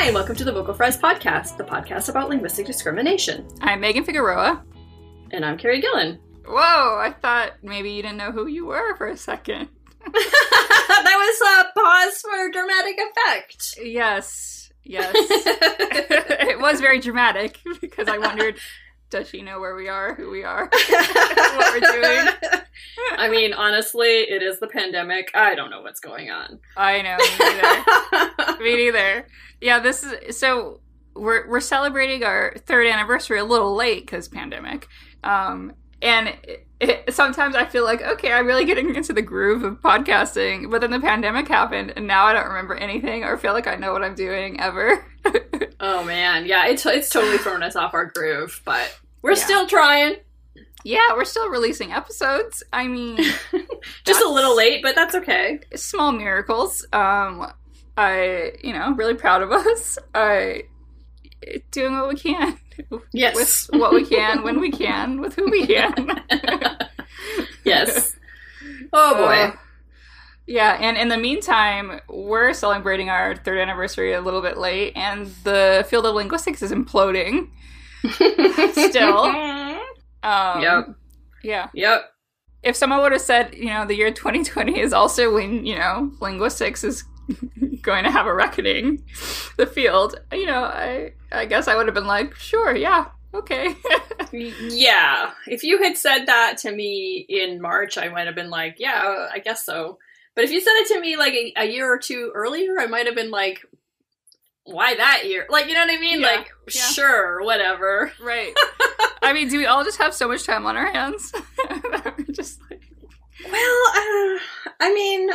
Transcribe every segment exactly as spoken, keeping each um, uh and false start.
Hi, and welcome to the Vocal Fries podcast, the podcast about linguistic discrimination. I'm Megan Figueroa. And I'm Carrie Gillen. Whoa, I thought maybe you didn't know who you were for a second. That was a pause for dramatic effect. Yes, yes. It was very dramatic because I wondered, does she know where we are, who we are, what we're doing? I mean, honestly, it is the pandemic. I don't know what's going on. I know, me neither. Me neither. Yeah, this is, so we're we're celebrating our third anniversary a little late because pandemic. Um, and it, it, sometimes I feel like, okay, I'm really getting into the groove of podcasting, but then the pandemic happened, and now I don't remember anything or feel like I know what I'm doing ever. Oh, man. Yeah, it's, it's totally thrown us off our groove, but we're yeah. still trying. Yeah, we're still releasing episodes. I mean... Just a little late, but that's okay. Small miracles. Um, I, you know, really proud of us. I... Doing what we can. Yes. With what we can, when we can, with who we can. Yes. Oh, boy. Uh, yeah, and in the meantime, we're celebrating our third anniversary a little bit late, and the field of linguistics is imploding. Still. Um, yep. Yeah. Yep. If someone would have said, you know, the year twenty twenty is also when, you know, linguistics is going to have a reckoning, the field, you know, I I guess I would have been like, sure, yeah, okay. Yeah. If you had said that to me in March, I might have been like, yeah, I guess so. But if you said it to me like a, a year or two earlier, I might have been like, why that year? Like, you know what I mean? Yeah, like, yeah. Sure, whatever. Right. I mean, do we all just have so much time on our hands? We're just like... Well, uh, I mean,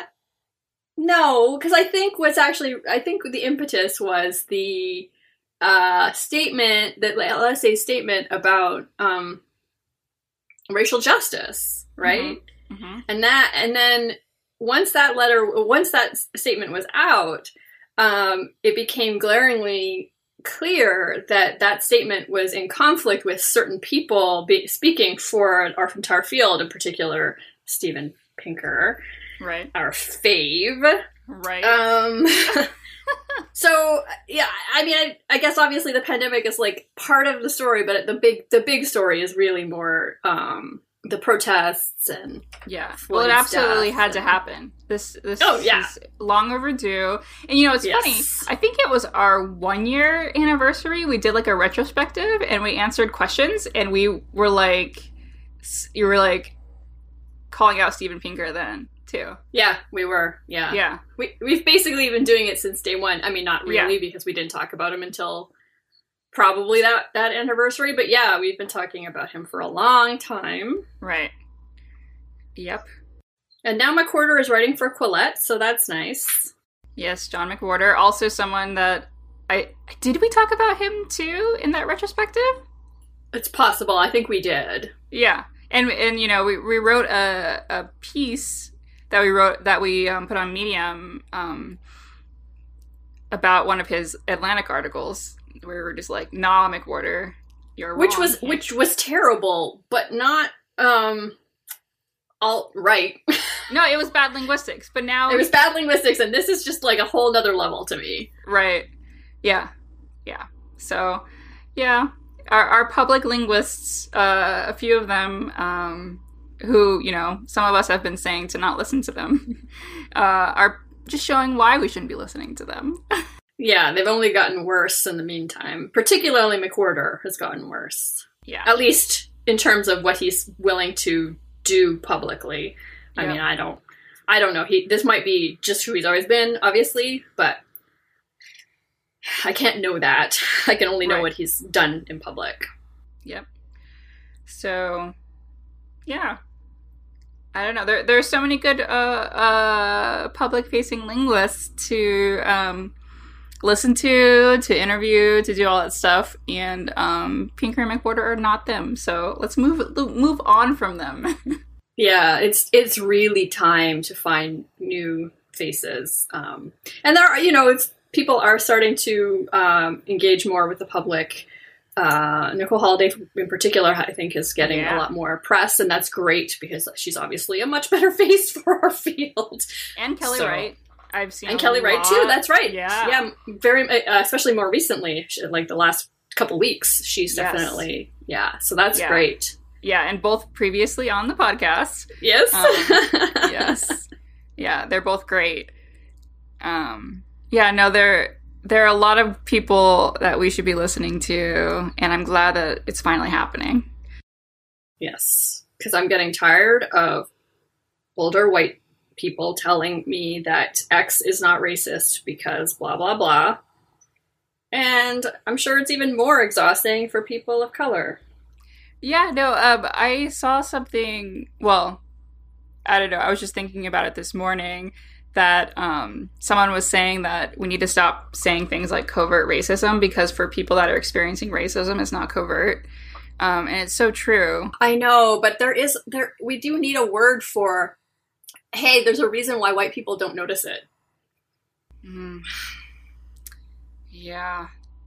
no, because I think what's actually, I think the impetus was the uh, statement, that L S A statement about um, racial justice, right? Mm-hmm. Mm-hmm. And that, and then once that letter, once that statement was out, um, it became glaringly clear that that statement was in conflict with certain people be- speaking for our entire field, in particular Steven Pinker, right? Our fave, right? Um, so yeah, I mean, I, I guess obviously the pandemic is like part of the story, but the big the big story is really more um, the protests and yeah. Well, it absolutely had and... to happen. This this oh, yeah. is long overdue. And you know, it's yes. funny. I think it was our one year anniversary. We did like a retrospective and we answered questions, and we were like, you were like calling out Steven Pinker then too. Yeah, we were. Yeah, yeah. We we've basically been doing it since day one. I mean, not really yeah. because we didn't talk about him until probably that that anniversary. But yeah, we've been talking about him for a long time. Right. Yep. And now McWhorter is writing for Quillette, so that's nice. Yes, John McWhorter, also someone that I did we talk about him too in that retrospective? It's possible. I think we did. Yeah, and and you know we we wrote a a piece that we wrote that we um, put on Medium um, about one of his Atlantic articles where we were just like, nah, McWhorter, you're wrong. Which was which was terrible, but not um. All right. No, it was bad linguistics, but now... It was bad linguistics, and this is just like a whole nother level to me. Right. Yeah. Yeah. So, yeah. Our, our public linguists, uh, a few of them, um, who, you know, some of us have been saying to not listen to them, uh, are just showing why we shouldn't be listening to them. Yeah, they've only gotten worse in the meantime. Particularly McWhorter has gotten worse. Yeah. At least in terms of what he's willing to do publicly. I yep. mean, I don't, I don't know. He, this might be just who he's always been, obviously, but I can't know that. I can only know right. what he's done in public. Yep. So, yeah. I don't know. There, there's so many good, uh, uh, public-facing linguists to, um, listen to, to interview, to do all that stuff, and um, Pinker and McWhorter are not them. So let's move move on from them. Yeah, it's it's really time to find new faces, um, and there are, you know, it's people are starting to um, engage more with the public. Uh, Nicole Holiday, in particular, I think is getting yeah. a lot more press, and that's great because she's obviously a much better face for our field. And Kelly so, Wright. I've seen and a Kelly Wright lot. too. That's right. Yeah, yeah, very, uh, especially more recently, like the last couple weeks. She's Yes. definitely yeah. So that's Yeah. great. Yeah, and both previously on the podcast. Yes. Um, yes. Yeah, they're both great. Um, yeah, no, there there are a lot of people that we should be listening to, and I'm glad that it's finally happening. Yes, because I'm getting tired of older white people telling me that X is not racist because blah, blah, blah. And I'm sure it's even more exhausting for people of color. Yeah, no, um, I saw something, well, I don't know, I was just thinking about it this morning, that um, someone was saying that we need to stop saying things like covert racism, because for people that are experiencing racism, it's not covert. Um, and it's so true. I know, but there is, there we do need a word for, hey, there's a reason why white people don't notice it. Mm. Yeah.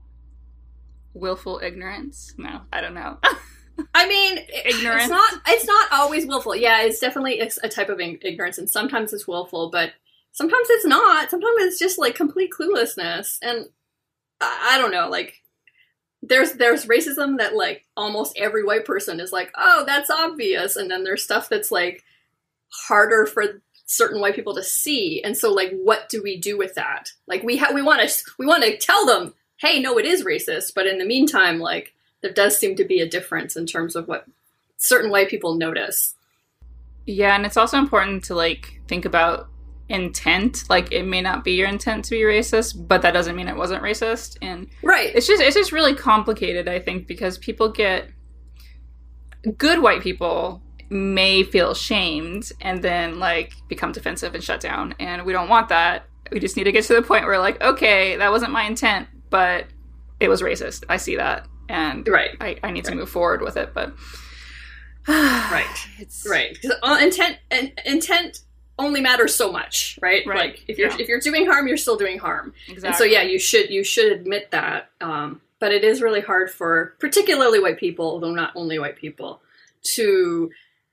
Willful ignorance? No, I don't know. I mean, Ignorance. It's not. It's not always willful. Yeah, it's definitely a type of ignorance, and sometimes it's willful, but sometimes it's not. Sometimes it's just like complete cluelessness, and I, I don't know. Like, there's there's racism that like almost every white person is like, oh, that's obvious, and then there's stuff that's like harder for certain white people to see, and so like, what do we do with that? Like, we ha- we want to we want to tell them, hey, no, it is racist, but in the meantime, like, there does seem to be a difference in terms of what certain white people notice. Yeah, and it's also important to, like, think about intent. Like, it may not be your intent to be racist, but that doesn't mean it wasn't racist. And right. It's just it's just really complicated, I think, because people get... Good white people may feel shamed and then, like, become defensive and shut down. And we don't want that. We just need to get to the point where, like, okay, that wasn't my intent, but it was racist. I see that. And right. I, I need to right. move forward with it, but right, it's right. Because uh, intent and intent only matters so much, right? Right. Like if you're yeah. if you're doing harm, you're still doing harm. Exactly. And so yeah, you should you should admit that. Um, but it is really hard for particularly white people, although not only white people, to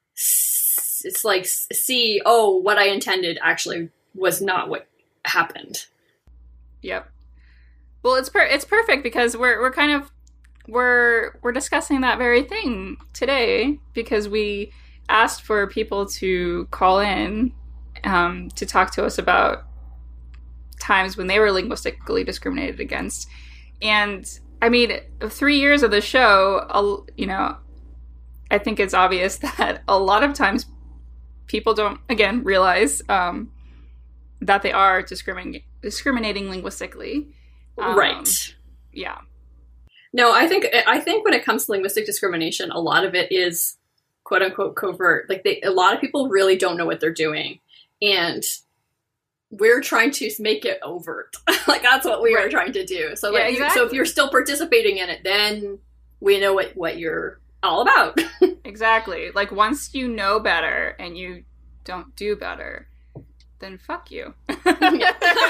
it's like see, oh, what I intended actually was not what happened. Yep. Well, it's per- it's perfect because we're we're kind of We're we're discussing that very thing today because we asked for people to call in um, to talk to us about times when they were linguistically discriminated against. And I mean, three years of the show, you know, I think it's obvious that a lot of times people don't, again, realize um, that they are discrimin- discriminating linguistically. Um, right. Yeah. No, I think I think when it comes to linguistic discrimination, a lot of it is quote unquote covert. Like they, a lot of people really don't know what they're doing, and we're trying to make it overt. Like that's what we right. are trying to do. So like, yeah, exactly. you, so if you're still participating in it, then we know what what you're all about. Exactly. Like once you know better and you don't do better, then fuck you. Then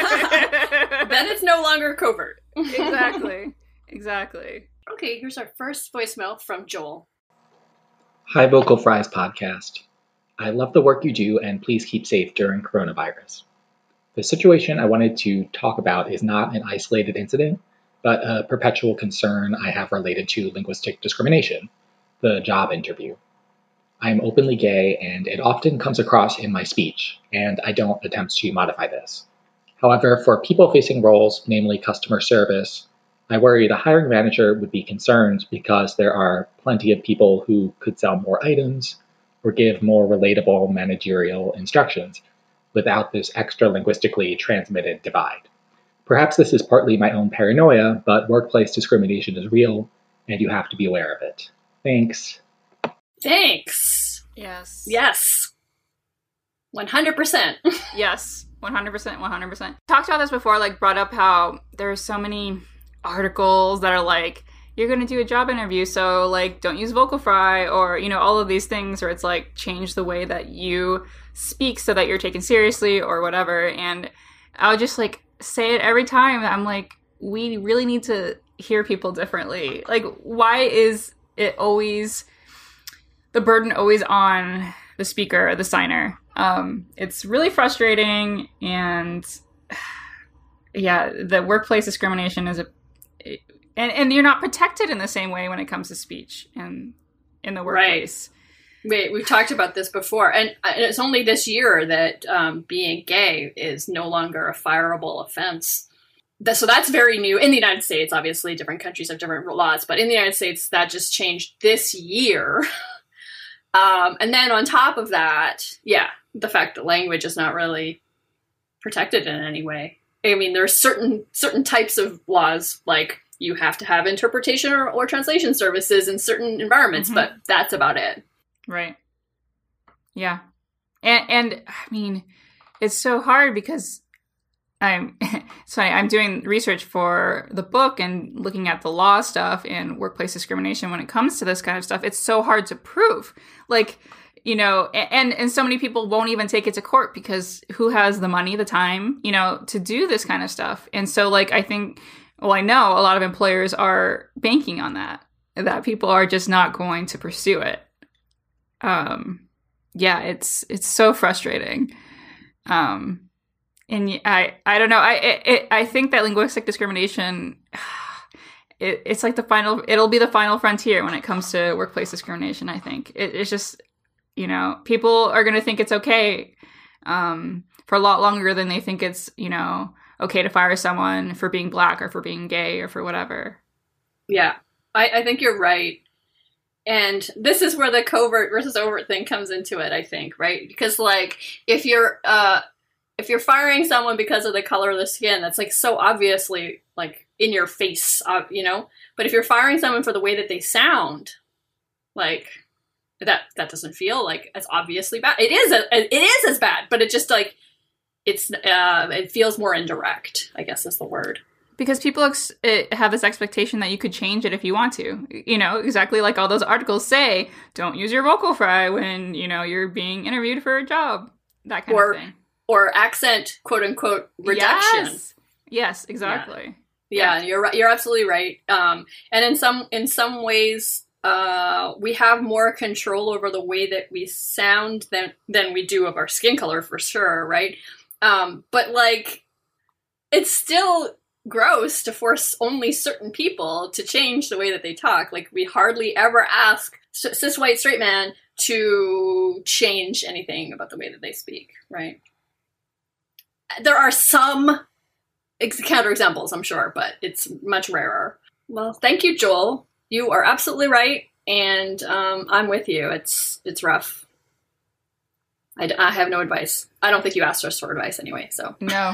it's no longer covert. Exactly. Exactly. Okay, here's our first voicemail from Joel. Hi, Vocal Fries podcast. I love the work you do, and please keep safe during coronavirus. The situation I wanted to talk about is not an isolated incident, but a perpetual concern I have related to linguistic discrimination, the job interview. I am openly gay, and it often comes across in my speech, and I don't attempt to modify this. However, for people-facing roles, namely customer service, I worry the hiring manager would be concerned because there are plenty of people who could sell more items or give more relatable managerial instructions without this extra linguistically transmitted divide. Perhaps this is partly my own paranoia, but workplace discrimination is real and you have to be aware of it. Thanks. Thanks. Yes. Yes. one hundred percent. Yes. one hundred percent. one hundred percent. Talked about this before, like brought up how there are so many articles that are like, you're going to do a job interview, so like don't use vocal fry, or you know, all of these things, or it's like change the way that you speak so that you're taken seriously or whatever. And I'll just like say it every time. I'm like, we really need to hear people differently. Like, why is it always the burden always on the speaker or the signer? Um, it's really frustrating, and yeah, the workplace discrimination is a, and, and you're not protected in the same way when it comes to speech and in the workplace. Right. Wait, we've talked about this before, and it's only this year that um, being gay is no longer a fireable offense. So that's very new in the United States. Obviously, different countries have different laws, but in the United States, that just changed this year. um, and then on top of that, yeah, the fact that language is not really protected in any way. I mean, there's certain certain types of laws, like you have to have interpretation or, or translation services in certain environments, mm-hmm. but that's about it. Right. Yeah. And, and I mean, it's so hard because I'm so I'm doing research for the book and looking at the law stuff and workplace discrimination when it comes to this kind of stuff. It's so hard to prove. Like, you know, and and so many people won't even take it to court because who has the money, the time, you know, to do this kind of stuff. And so, like, I think, well, I know a lot of employers are banking on that, that people are just not going to pursue it. Um, yeah, it's it's so frustrating. Um. And I, I don't know. I, it, I think that linguistic discrimination, it, it's like the final. It'll be the final frontier when it comes to workplace discrimination. I think it, it's just, you know, people are going to think it's okay um, for a lot longer than they think it's, you know, okay to fire someone for being Black or for being gay or for whatever. Yeah, I, I think you're right. And this is where the covert versus overt thing comes into it. I think, right? Because like if you're uh, If you're firing someone because of the color of the skin, that's like so obviously like in your face, uh, you know. But if you're firing someone for the way that they sound, like that, that doesn't feel like as obviously bad. It is, a, it is as bad, but it just like it's, uh, it feels more indirect, I guess is the word. Because people ex- have this expectation that you could change it if you want to. You know, exactly like all those articles say, don't use your vocal fry when, you know, you're being interviewed for a job. That kind or, of thing. Or accent, quote unquote, reduction. Yes, yes, exactly. Yeah, yeah, you're right. You're absolutely right. Um, and in some in some ways, uh, we have more control over the way that we sound than than we do of our skin color, for sure, right? Um, but like, it's still gross to force only certain people to change the way that they talk. Like, we hardly ever ask cis white straight man to change anything about the way that they speak, right? There are some ex- counterexamples, I'm sure, but it's much rarer. Well, thank you, Joel. You are absolutely right, and um, I'm with you. It's it's rough. I, d- I have no advice. I don't think you asked us for advice anyway, so. No.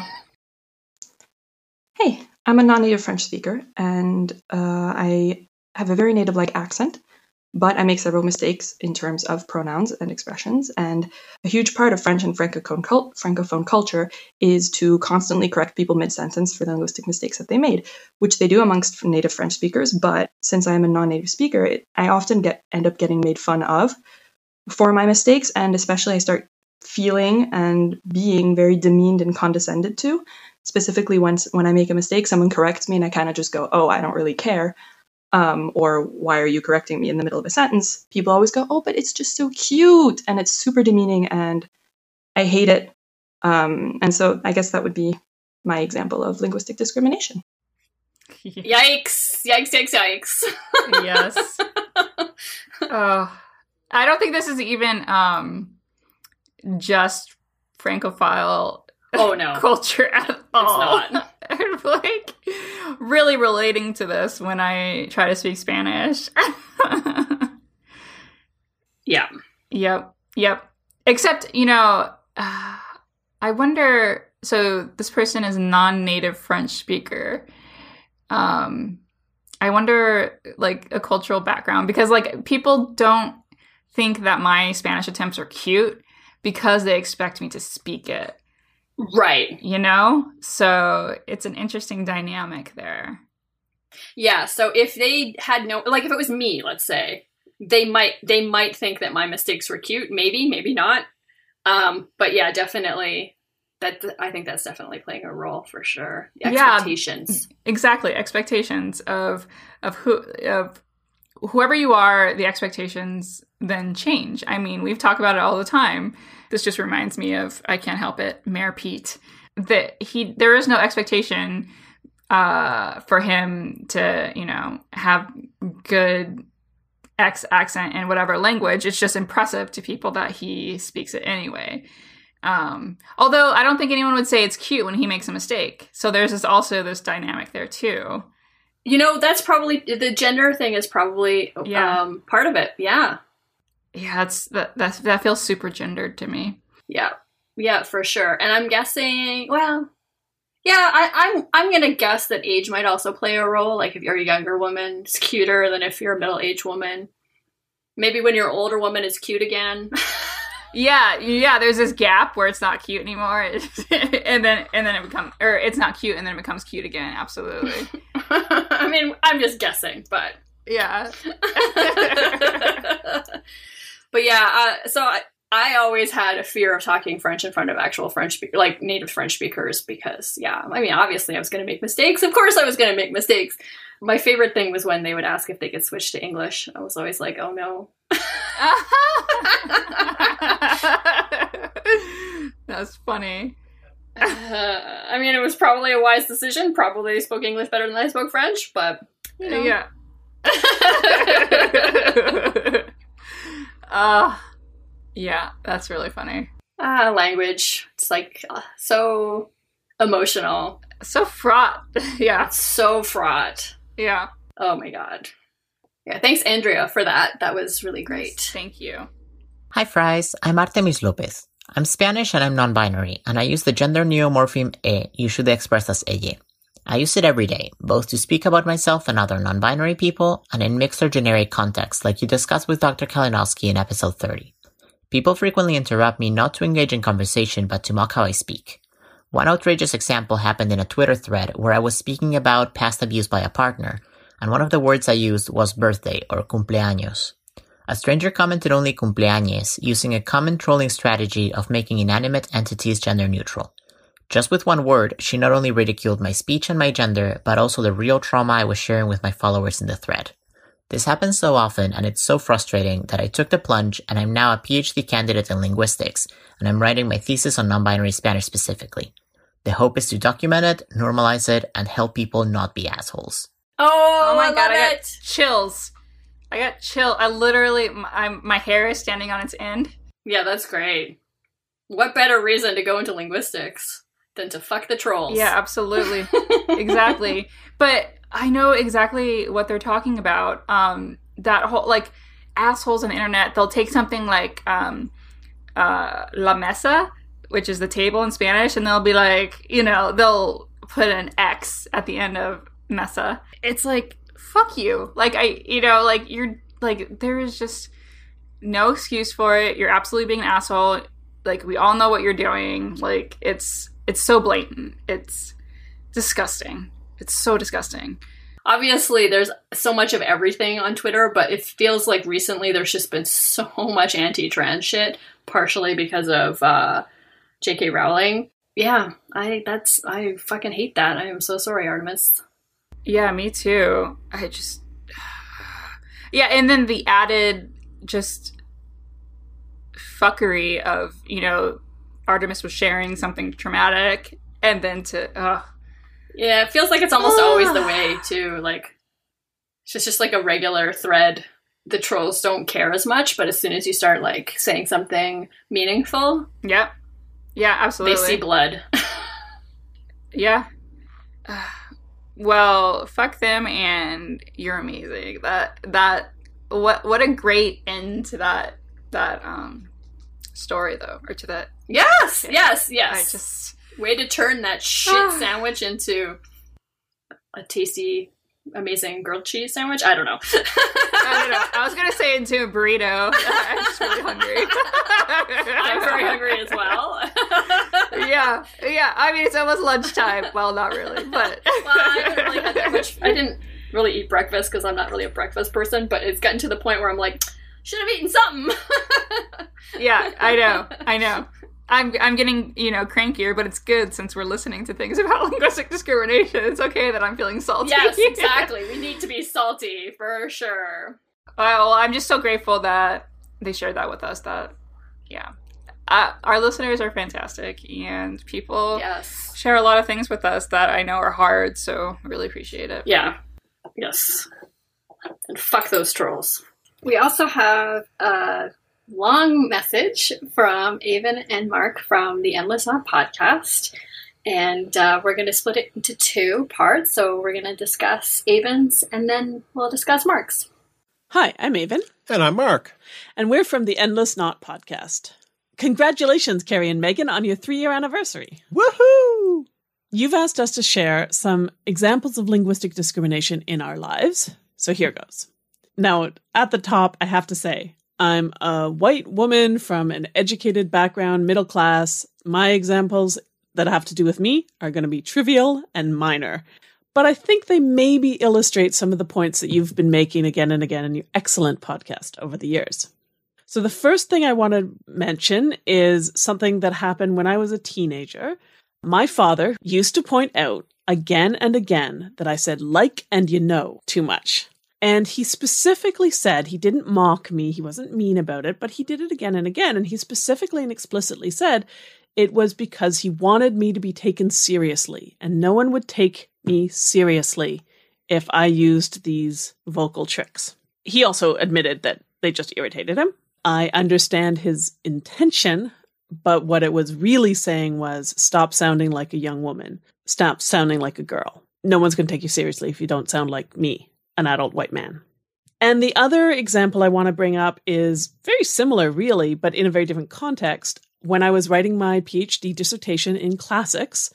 Hey, I'm a non-native French speaker, and uh, I have a very native-like accent. But I make several mistakes in terms of pronouns and expressions, and a huge part of French and Francophone, cult- Francophone culture is to constantly correct people mid-sentence for the linguistic mistakes that they made, which they do amongst native French speakers, but since I am a non-native speaker, it, I often get end up getting made fun of for my mistakes, and especially I start feeling and being very demeaned and condescended to. Specifically, when, when I make a mistake, someone corrects me and I kind of just go, oh, I don't really care. Um, or why are you correcting me in the middle of a sentence? People always go, oh, but it's just so cute. And it's super demeaning and I hate it. Um, and so I guess that would be my example of linguistic discrimination. Yikes. Yikes, yikes, yikes. Yes. Oh, I don't think this is even um, just Francophile oh, no. culture at all. It's not. I'm like really relating to this when I try to speak Spanish. Yeah. Yep. Yep. Except, you know, uh, I wonder, so this person is a non-native French speaker. Um, I wonder, like, a cultural background, because, like, people don't think that my Spanish attempts are cute because they expect me to speak it. Right. You know? So it's an interesting dynamic there. Yeah, so if they had no, like if it was me, let's say, they might they might think that my mistakes were cute, maybe, maybe not. Um, but yeah, definitely, that I think that's definitely playing a role for sure. The expectations. Yeah, exactly, expectations of of who of whoever you are, the expectations then change. I mean, we've talked about it all the time. This just reminds me of, I can't help it, Mayor Pete. that he there is no expectation uh, for him to, you know, have good X accent in whatever language. It's just impressive to people that he speaks it anyway. Um, although I don't think anyone would say it's cute when he makes a mistake. So there's this also this dynamic there too. You know, that's probably, the gender thing is probably Yeah. um, part of it. Yeah. Yeah, that's that that that feels super gendered to me. Yeah. Yeah, for sure. And I'm guessing, well, yeah, I, I'm I'm gonna guess that age might also play a role. Like if you're a younger woman, it's cuter than if you're a middle-aged woman. Maybe when you're an older woman, it's cute again. Yeah, yeah. There's this gap where it's not cute anymore, and then and then it becomes, or it's not cute, and then it becomes cute again. Absolutely. I mean, I'm just guessing, but Yeah. but yeah. Uh, so I I always had a fear of talking French in front of actual French speakers, like native French speakers, because yeah, I mean, obviously I was going to make mistakes. Of course, I was going to make mistakes. My favorite thing was when they would ask if they could switch to English. I was always like, oh no. That's funny. Uh, I mean, it was probably a wise decision. Probably they spoke English better than I spoke French, but, you know. Yeah. uh, yeah, that's really funny. Ah, language. It's like uh, so emotional. So fraught. Yeah. It's so fraught. Yeah. Oh my god. Yeah, thanks, Andrea, for that. That was really great. Thank you. Hi, Fries. I'm Artemis Lopez. I'm Spanish and I'm non-binary, and I use the gender neomorpheme e, usually expressed as ella. I use it every day, both to speak about myself and other non-binary people, and in mixed or generic contexts like you discussed with Doctor Kalinowski in episode thirty. People frequently interrupt me not to engage in conversation, but to mock how I speak. One outrageous example happened in a Twitter thread where I was speaking about past abuse by a partner, and one of the words I used was birthday, or cumpleaños. A stranger commented only cumpleaños, using a common trolling strategy of making inanimate entities gender neutral. Just with one word, she not only ridiculed my speech and my gender, but also the real trauma I was sharing with my followers in the thread. This happens so often, and it's so frustrating that I took the plunge, and I'm now a PhD candidate in linguistics, and I'm writing my thesis on non-binary Spanish specifically. The hope is to document it, normalize it, and help people not be assholes. Oh, Oh my I god, love I got it. chills. I got chill. I literally, my, I'm, my hair is standing on its end. Yeah, that's great. What better reason to go into linguistics than to fuck the trolls? Yeah, absolutely. Exactly. But I know exactly what they're talking about. Um, that whole, like, assholes on the internet, they'll take something like um, uh, la mesa, which is the table in Spanish, and they'll be like, you know, they'll put an X at the end of mesa. It's like, fuck you. Like, I, you know, like, you're, like, there is just no excuse for it. You're absolutely being an asshole. Like, we all know what you're doing. Like, it's, it's so blatant. It's disgusting. It's so disgusting. Obviously, there's so much of everything on Twitter, but it feels like recently there's just been so much anti-trans shit, partially because of uh, J K Rowling. Yeah, I that's I fucking hate that. I am so sorry, Artemis. Yeah, me too. I just... Yeah, and then the added just fuckery of, you know, Artemis was sharing something traumatic, and then to... Uh, Yeah, it feels like it's almost always the way, too. Like, it's just, just like a regular thread. The trolls don't care as much, but as soon as you start, like, saying something meaningful, yep. Yeah, absolutely. they see blood. Yeah. Uh, well, fuck them, and you're amazing. That, that, what, what a great end to that, that, um, story, though, or to that. Yes, Yeah. yes, yes. I just... Way to turn that shit sandwich into a tasty, amazing grilled cheese sandwich. I don't know. I don't know. I was gonna say into a burrito. I'm just really hungry. I'm very hungry as well. Yeah, yeah. I mean, it's almost lunchtime. Well, not really, but Well, I haven't really had that much. I didn't really eat breakfast because I'm not really a breakfast person. But it's gotten to the point where I'm like, should have eaten something. Yeah, I know. I know. I'm I'm getting, you know, crankier, but it's good since we're listening to things about linguistic discrimination. It's okay that I'm feeling salty. Yes, exactly. We need to be salty for sure. Well, I'm just so grateful that they shared that with us. That, yeah, uh, our listeners are fantastic, and people Yes. share a lot of things with us that I know are hard, so I really appreciate it. Yeah. Yes. And fuck those trolls. We also have a long message from Avon and Mark from the Endless Knot podcast. And uh, we're going to split it into two parts. So we're going to discuss Avon's and then we'll discuss Mark's. Hi, I'm Avon. And I'm Mark. And we're from the Endless Knot podcast. Congratulations, Carrie and Megan, on your three-year anniversary. Woohoo! You've asked us to share some examples of linguistic discrimination in our lives. So here goes. Now, at the top, I have to say, I'm a white woman from an educated background, middle class. My examples that have to do with me are going to be trivial and minor. But I think they maybe illustrate some of the points that you've been making again and again in your excellent podcast over the years. So the first thing I want to mention is something that happened when I was a teenager. My father used to point out again and again that I said like and you know too much. And he specifically said, he didn't mock me, he wasn't mean about it, but he did it again and again. And he specifically and explicitly said it was because he wanted me to be taken seriously. And no one would take me seriously if I used these vocal tricks. He also admitted that they just irritated him. I understand his intention, but what it was really saying was stop sounding like a young woman. Stop sounding like a girl. No one's going to take you seriously if you don't sound like me, an adult white man. And the other example I want to bring up is very similar, really, but in a very different context. When I was writing my PhD dissertation in classics,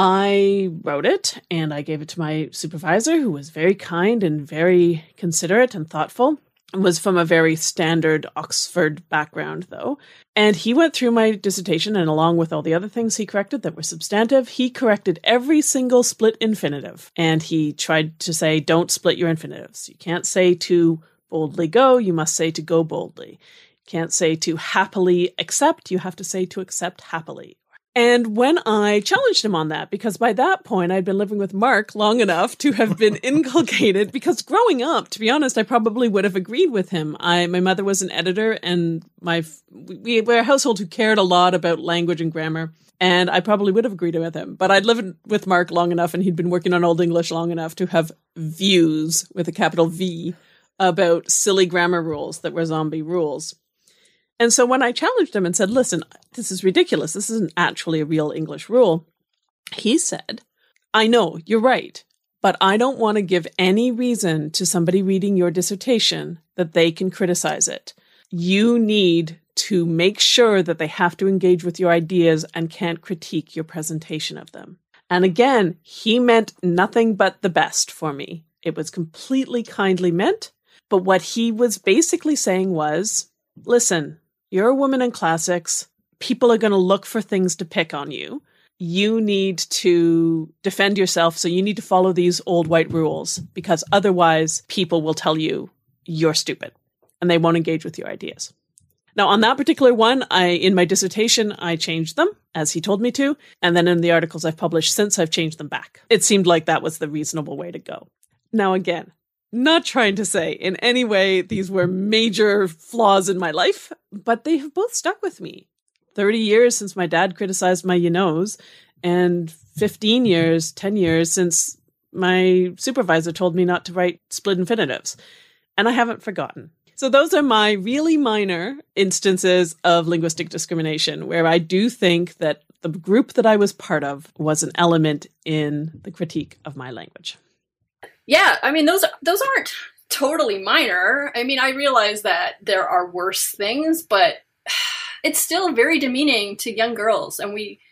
I wrote it and I gave it to my supervisor, who was very kind and very considerate and thoughtful. Was from a very standard Oxford background, though. And he went through my dissertation, and along with all the other things he corrected that were substantive, he corrected every single split infinitive. And he tried to say, don't split your infinitives. You can't say to boldly go, you must say to go boldly. You can't say to happily accept, you have to say to accept happily. And when I challenged him on that, because by that point I'd been living with Mark long enough to have been inculcated, because growing up, to be honest, I probably would have agreed with him. I, my mother was an editor, and my we were a household who cared a lot about language and grammar, and I probably would have agreed with him. But I'd lived with Mark long enough, and he'd been working on Old English long enough to have views, with a capital V, about silly grammar rules that were zombie rules. And so when I challenged him and said, listen, this is ridiculous, this isn't actually a real English rule, he said, I know, you're right, but I don't want to give any reason to somebody reading your dissertation that they can criticize it. You need to make sure that they have to engage with your ideas and can't critique your presentation of them. And again, he meant nothing but the best for me. It was completely kindly meant, but what he was basically saying was, listen, you're a woman in classics. People are going to look for things to pick on you. You need to defend yourself, so you need to follow these old white rules, because otherwise people will tell you you're stupid and they won't engage with your ideas. Now, on that particular one, I in my dissertation, I changed them, as he told me to, and then in the articles I've published since, I've changed them back. It seemed like that was the reasonable way to go. Now, again, not trying to say in any way these were major flaws in my life, but they have both stuck with me. thirty years since my dad criticized my you-knows, and fifteen years, ten years since my supervisor told me not to write split infinitives. And I haven't forgotten. So those are my really minor instances of linguistic discrimination, where I do think that the group that I was part of was an element in the critique of my language. Yeah, I mean, those those aren't totally minor. I mean, I realize that there are worse things, but it's still very demeaning to young girls, and we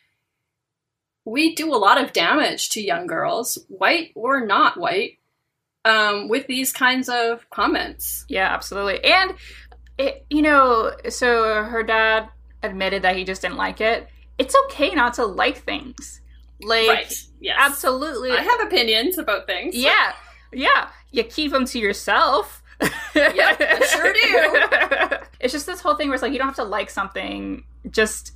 we do a lot of damage to young girls, white or not white, um, with these kinds of comments. Yeah, absolutely. And, it, you know, so her dad admitted that he just didn't like it. It's okay not to like things. Like, right. Yes. Absolutely. I have opinions about things. Yeah. Yeah. You keep them to yourself. Yep, I sure do. It's just this whole thing where it's like, you don't have to like something. Just,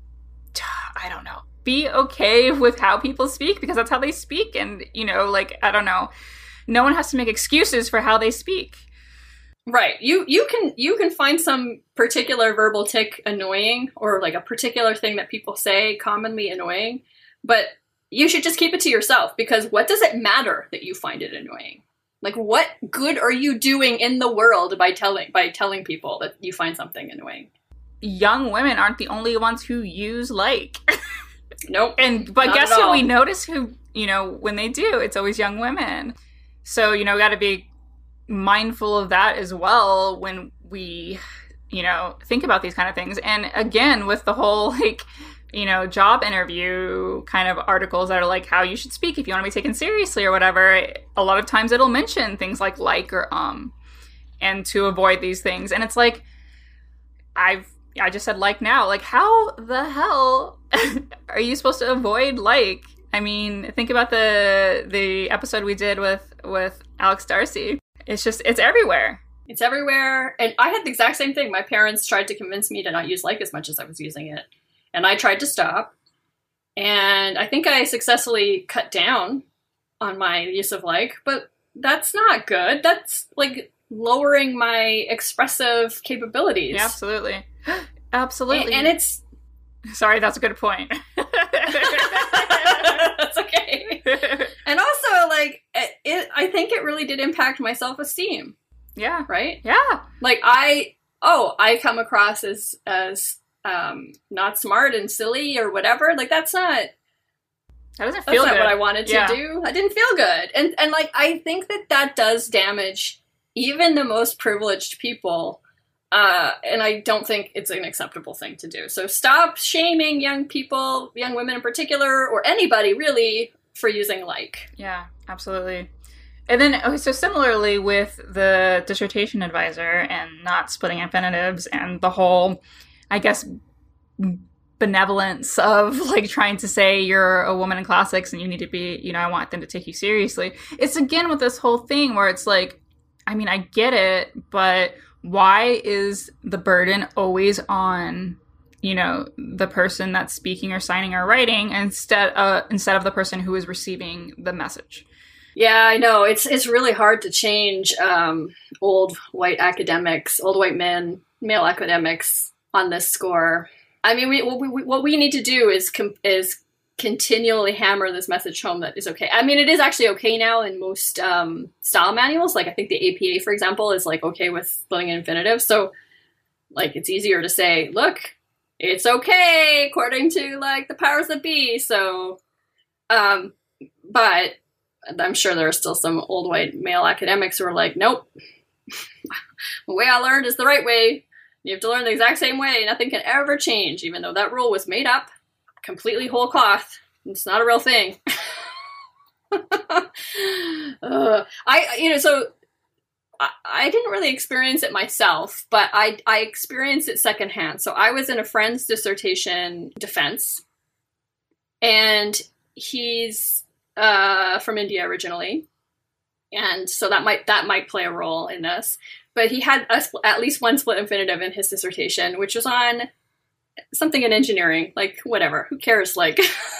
I don't know. Be okay with how people speak, because that's how they speak. And, you know, like, I don't know. No one has to make excuses for how they speak. Right. You you can you can find some particular verbal tick annoying, or like a particular thing that people say commonly annoying, but you should just keep it to yourself, because what does it matter that you find it annoying? Like, what good are you doing in the world by telling by telling people that you find something annoying? Young women aren't the only ones who use like. Nope. And but Not guess at who all. we notice who, you know, when they do, it's always young women. So, you know, got to be mindful of that as well when we, you know, think about these kind of things. And again, with the whole, like, you know, job interview kind of articles that are like how you should speak if you want to be taken seriously or whatever, a lot of times it'll mention things like like or um, and to avoid these things. And it's like, I've, I just said like now, like how the hell are you supposed to avoid like? I mean, think about the the episode we did with, with Alex Darcy. It's just, it's everywhere. It's everywhere. And I had the exact same thing. My parents tried to convince me to not use like as much as I was using it. And I tried to stop. And I think I successfully cut down on my use of like, but that's not good. That's like lowering my expressive capabilities. Yeah, absolutely. Absolutely. And, and it's... Sorry, that's a good point. That's okay. And also, like, it, it, I think it really did impact my self-esteem. Yeah. Right? Yeah. Like, I, oh, I come across as, as, um, not smart and silly or whatever. Like, that's not, that doesn't that's feel not good. what I wanted to Yeah. do. I didn't feel good. And, and, like, I think that that does damage even the most privileged people. Uh, and I don't think it's an acceptable thing to do. So stop shaming young people, young women in particular, or anybody really, for using like. Yeah, absolutely. And then, okay, so similarly with the dissertation advisor and not splitting infinitives and the whole, I guess, benevolence of like trying to say you're a woman in classics and you need to be, you know, I want them to take you seriously. It's again with this whole thing where it's like, I mean, I get it, but why is the burden always on, you know, the person that's speaking or signing or writing instead uh, instead of the person who is receiving the message? Yeah, I know. It's it's really hard to change um, old white academics, old white men, male academics on this score. I mean, we, what, we, what we need to do is com- is continually hammer this message home that is okay. I mean, it is actually okay now in most um, style manuals. Like, I think the A P A, for example, is like okay with splitting infinitive. So, like, it's easier to say, look, it's okay according to like the powers that be. So, um, but I'm sure there are still some old white male academics who are like, nope, the way I learned is the right way. You have to learn the exact same way. Nothing can ever change, even though that rule was made up completely whole cloth. It's not a real thing. uh, I, you know, so I, I didn't really experience it myself, but I, I experienced it secondhand. So I was in a friend's dissertation defense, and he's uh, from India originally, and so that might that might play a role in this. But he had a, spl- at least one split infinitive in his dissertation, which was on something in engineering, like whatever, who cares? Like,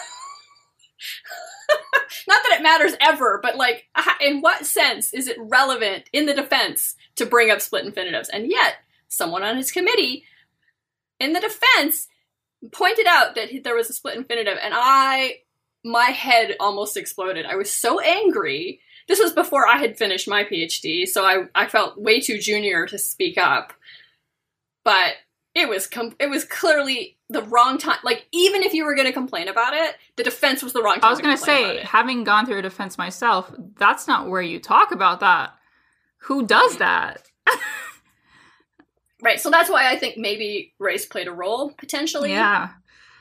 not that it matters ever, but like, in what sense is it relevant in the defense to bring up split infinitives? And yet, someone on his committee in the defense pointed out that there was a split infinitive, and I, my head almost exploded. I was so angry. This was before I had finished my PhD, so I, I felt way too junior to speak up. But It was com- it was clearly the wrong time. Like, even if you were going to complain about it, the defense was the wrong time. I was going to say, it. having gone through a defense myself, that's not where you talk about that. Who does that? Right. So that's why I think maybe race played a role, potentially. Yeah.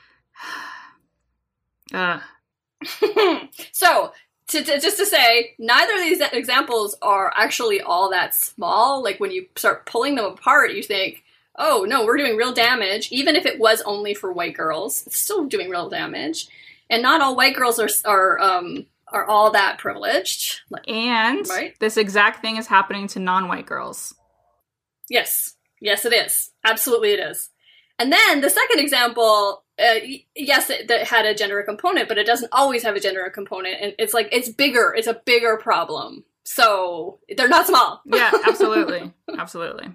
uh. So, to, to, just to say, neither of these examples are actually all that small. Like, when you start pulling them apart, you think, oh, no, we're doing real damage. Even if it was only for white girls, it's still doing real damage. And not all white girls are are um, are all that privileged. And right? This exact thing is happening to non-white girls. Yes. Yes, it is. Absolutely it is. And then the second example, uh, yes, it, that had a gender component, but it doesn't always have a gender component. And it's like, it's bigger. It's a bigger problem. So they're not small. Yeah, absolutely. Absolutely.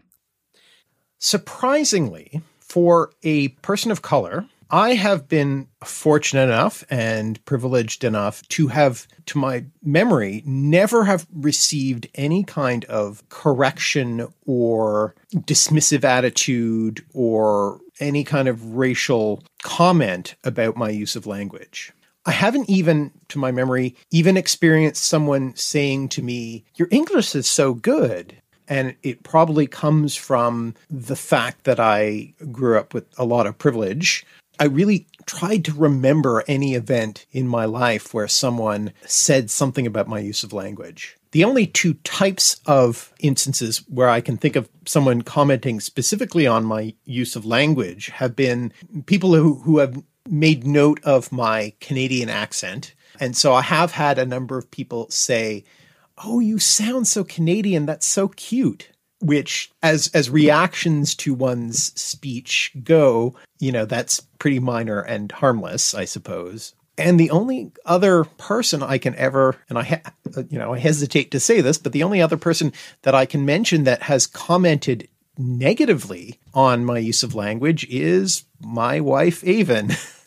Surprisingly, for a person of color, I have been fortunate enough and privileged enough to have, to my memory, never have received any kind of correction or dismissive attitude or any kind of racial comment about my use of language. I haven't even, to my memory, even experienced someone saying to me, "Your English is so good." And it probably comes from the fact that I grew up with a lot of privilege. I really tried to remember any event in my life where someone said something about my use of language. The only two types of instances where I can think of someone commenting specifically on my use of language have been people who, who have made note of my Canadian accent. And so I have had a number of people say, "Oh, you sound so Canadian. That's so cute." Which, as as reactions to one's speech go, you know, that's pretty minor and harmless, I suppose. And the only other person I can ever, and I, ha- you know, I hesitate to say this, but the only other person that I can mention that has commented negatively on my use of language is my wife, Avon.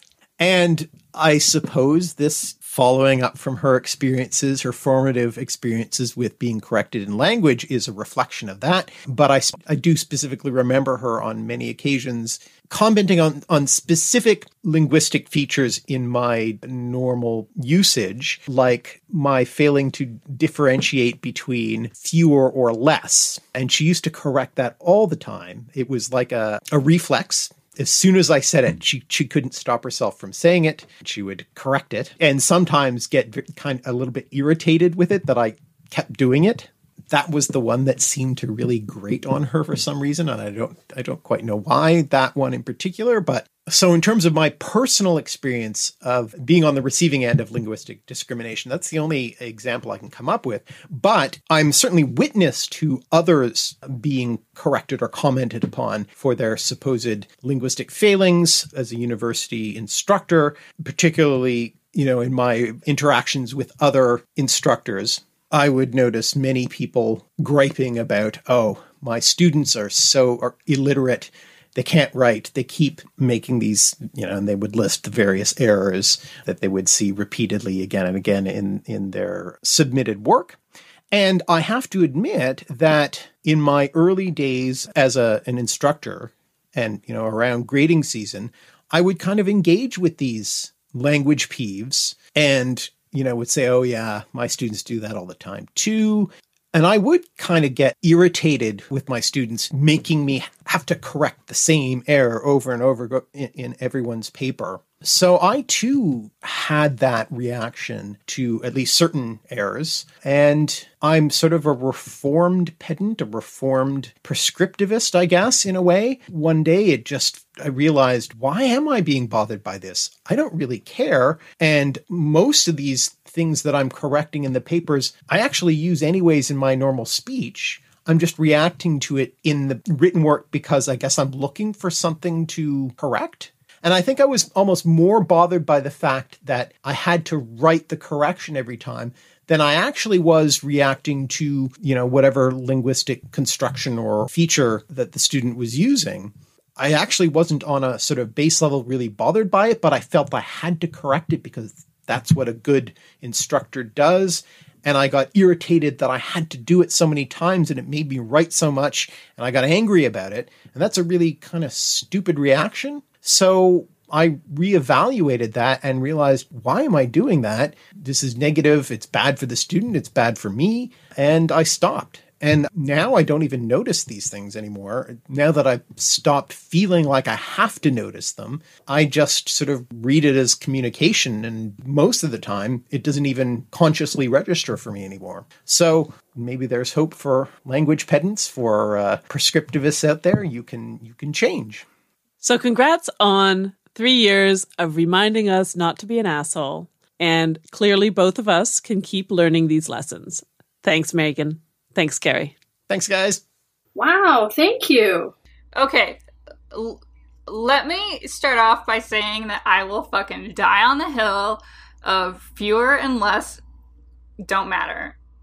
And I suppose this, following up from her experiences, her formative experiences with being corrected in language, is a reflection of that. But I, I do specifically remember her on many occasions commenting on, on specific linguistic features in my normal usage, like my failing to differentiate between fewer or less. And she used to correct that all the time. It was like a, a reflex. As soon as I said it, she she couldn't stop herself from saying it. She would correct it and sometimes get kind of a little bit irritated with it that I kept doing it. That was the one that seemed to really grate on her for some reason, and I don't I don't quite know why that one in particular. But so in terms of my personal experience of being on the receiving end of linguistic discrimination, that's the only example I can come up with. But I'm certainly witness to others being corrected or commented upon for their supposed linguistic failings as a university instructor, particularly, you know, in my interactions with other instructors. I would notice many people griping about, "Oh, my students are so are illiterate. They can't write. They keep making these," you know, and they would list the various errors that they would see repeatedly again and again in, in their submitted work. And I have to admit that in my early days as a, an instructor and, you know, around grading season, I would kind of engage with these language peeves and, you know, would say, "Oh yeah, my students do that all the time too." And I would kind of get irritated with my students making me have to correct the same error over and over in, in everyone's paper. So I too had that reaction to at least certain errors. And I'm sort of a reformed pedant, a reformed prescriptivist, I guess, in a way. One day it just, I realized, why am I being bothered by this? I don't really care. And most of these things that I'm correcting in the papers, I actually use anyways in my normal speech. I'm just reacting to it in the written work because I guess I'm looking for something to correct. And I think I was almost more bothered by the fact that I had to write the correction every time than I actually was reacting to, you know, whatever linguistic construction or feature that the student was using. I actually wasn't on a sort of base level really bothered by it, but I felt I had to correct it because that's what a good instructor does. And I got irritated that I had to do it so many times and it made me write so much and I got angry about it. And that's a really kind of stupid reaction. So I reevaluated that and realized, why am I doing that? This is negative. It's bad for the student. It's bad for me. And I stopped. And now I don't even notice these things anymore. Now that I've stopped feeling like I have to notice them, I just sort of read it as communication. And most of the time, it doesn't even consciously register for me anymore. So maybe there's hope for language pedants, for uh, prescriptivists out there. You can you can change. So congrats on three years of reminding us not to be an asshole. And clearly both of us can keep learning these lessons. Thanks, Megan. Thanks, Carrie. Thanks, guys. Wow, thank you. Okay, L- let me start off by saying that I will fucking die on the hill of fewer and less don't matter.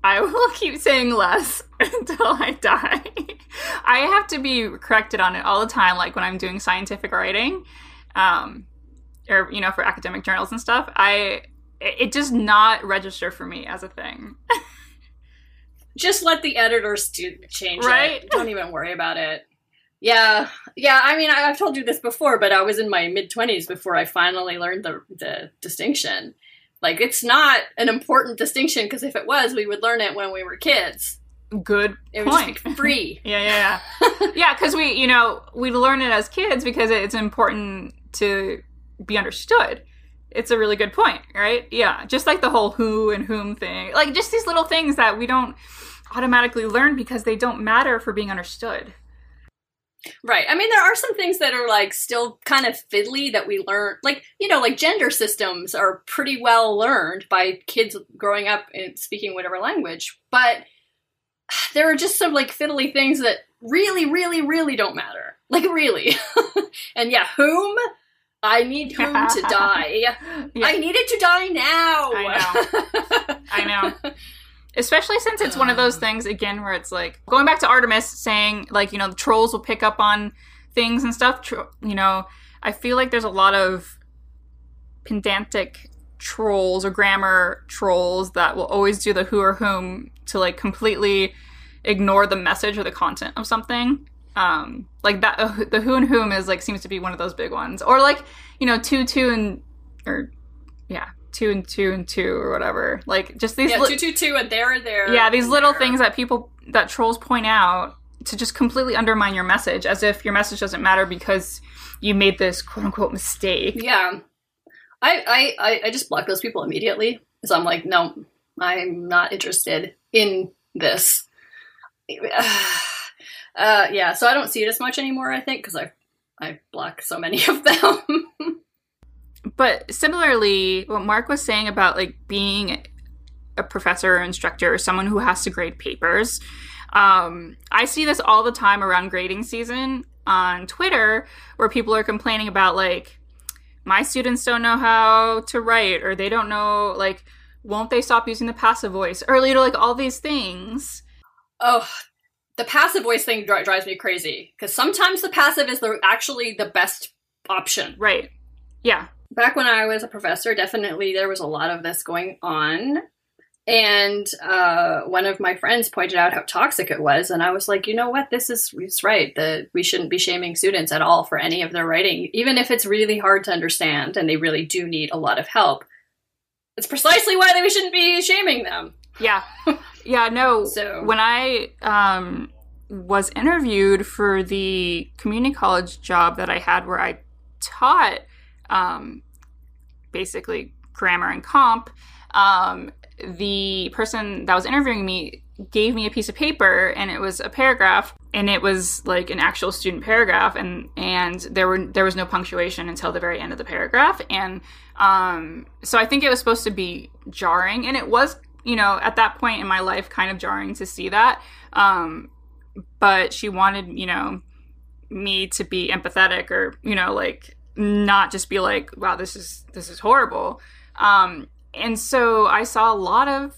I will keep saying less until I die. I have to be corrected on it all the time, like when I'm doing scientific writing, um, or, you know, for academic journals and stuff. I it, it does not register for me as a thing. Just let the editors do change right? it. Don't even worry about it. Yeah. Yeah, I mean, I, I've told you this before, but I was in my mid-twenties before I finally learned the the distinction. Like, it's not an important distinction, because if it was, we would learn it when we were kids. Good It point. would just be free. yeah, yeah, yeah. Yeah, because we, you know, we learn it as kids because it's important to be understood. It's a really good point, right? Yeah, just like the whole who and whom thing. Like, just these little things that we don't automatically learn because they don't matter for being understood. Right. I mean, there are some things that are, like, still kind of fiddly that we learn. Like, you know, like, gender systems are pretty well learned by kids growing up and speaking whatever language. But there are just some, like, fiddly things that really, really, really don't matter. Like, really. And yeah, whom? I need whom to die. Yeah. I need it to die now. I know. I know. Especially since it's one of those things, again, where it's like, going back to Artemis saying, like, you know, the trolls will pick up on things and stuff. Tro- you know, I feel like there's a lot of pedantic trolls or grammar trolls that will always do the who or whom to, like, completely ignore the message or the content of something. Um, like, that, uh, the who and whom is, like, seems to be one of those big ones. Or, like, you know, two, two, and, or, yeah. two and two and two or whatever. Like, just these... Yeah, li- two, two, two, and there, there. Yeah, these little there. things that people, that trolls point out to just completely undermine your message, as if your message doesn't matter because you made this quote-unquote mistake. Yeah. I, I, I just block those people immediately. Because I'm like, no, I'm not interested in this. Uh, yeah, so I don't see it as much anymore, I think, because I I block so many of them. But similarly, what Mark was saying about, like, being a professor or instructor or someone who has to grade papers, um, I see this all the time around grading season on Twitter, where people are complaining about, like, my students don't know how to write, or they don't know, like, won't they stop using the passive voice? Or, you know, like, all these things. Oh, the passive voice thing dri- drives me crazy. Because sometimes the passive is the, actually the best option. Right. Yeah. Back when I was a professor, definitely there was a lot of this going on. And uh, one of my friends pointed out how toxic it was. And I was like, you know what? This is it's right. That we shouldn't be shaming students at all for any of their writing, even if it's really hard to understand and they really do need a lot of help. It's precisely why we shouldn't be shaming them. Yeah. Yeah, no. So when I um, was interviewed for the community college job that I had where I taught um, basically grammar and comp, um, the person that was interviewing me gave me a piece of paper, and it was a paragraph, and it was like an actual student paragraph, and and there were there was no punctuation until the very end of the paragraph. And um, so I think it was supposed to be jarring, and it was, you know, at that point in my life, kind of jarring to see that. Um, but she wanted, you know, me to be empathetic, or, you know, like, not just be like, wow, this is, this is horrible. Um, and so I saw a lot of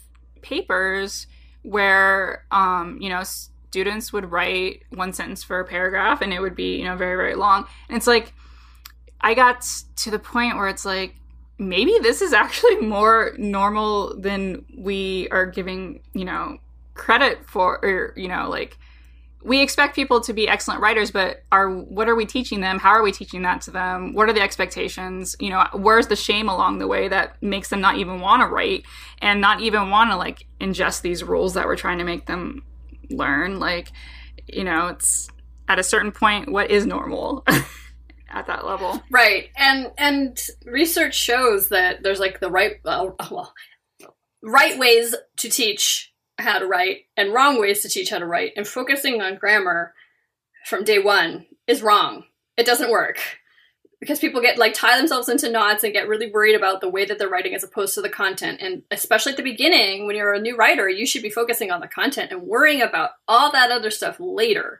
papers where, um, you know, students would write one sentence for a paragraph, and it would be, you know, very, very long. And it's like, I got to the point where it's like, maybe this is actually more normal than we are giving, you know, credit for, or, you know, like, we expect people to be excellent writers, but are what are we teaching them? How are we teaching that to them? What are the expectations? You know, where's the shame along the way that makes them not even want to write and not even want to, like, ingest these rules that we're trying to make them learn? Like, you know, it's at a certain point, what is normal at that level? Right. And and research shows that there's, like, the right, uh, well, right ways to teach how to write and wrong ways to teach how to write, and focusing on grammar from day one is wrong. It doesn't work, because people get, like, tie themselves into knots and get really worried about the way that they're writing as opposed to the content. And especially at the beginning, when you're a new writer, you should be focusing on the content and worrying about all that other stuff later.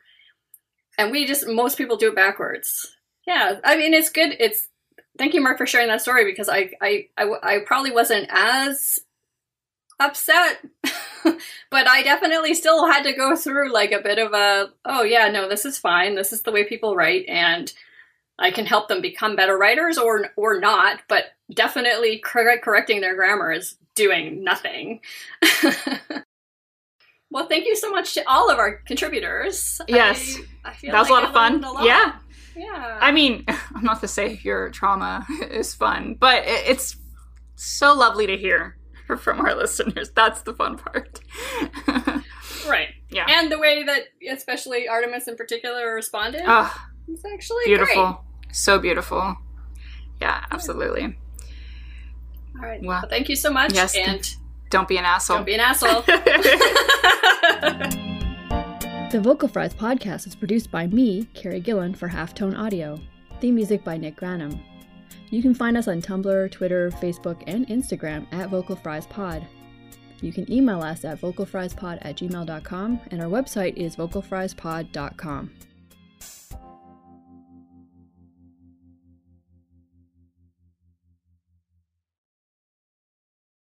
And we just, most people do it backwards. Yeah, I mean, it's good. It's, thank you, Mark, for sharing that story, because I, I, I, I probably wasn't as upset but I definitely still had to go through like a bit of a, oh yeah, no, this is fine. This is the way people write, and I can help them become better writers or or not, but definitely correct, correcting their grammar is doing nothing. Well, thank you so much to all of our contributors. Yes, I, I feel that was like a lot of fun. A lot. Yeah. Yeah. I mean, I'm not to say your trauma is fun, but it's so lovely to hear from our listeners. That's the fun part. Right. Yeah. And the way that, especially Artemis in particular, responded oh, is actually beautiful. Great. So beautiful. Yeah, absolutely. All right. Well, well, thank you so much. Yes. And don't be an asshole. Don't be an asshole. The Vocal Fries podcast is produced by me, Carrie Gillen, for Halftone Audio. Theme music by Nick Granum. You can find us on Tumblr, Twitter, Facebook, and Instagram at Vocal Fries Pod. You can email us at vocalfriespod at gmail dot com, and our website is vocal fries pod dot com.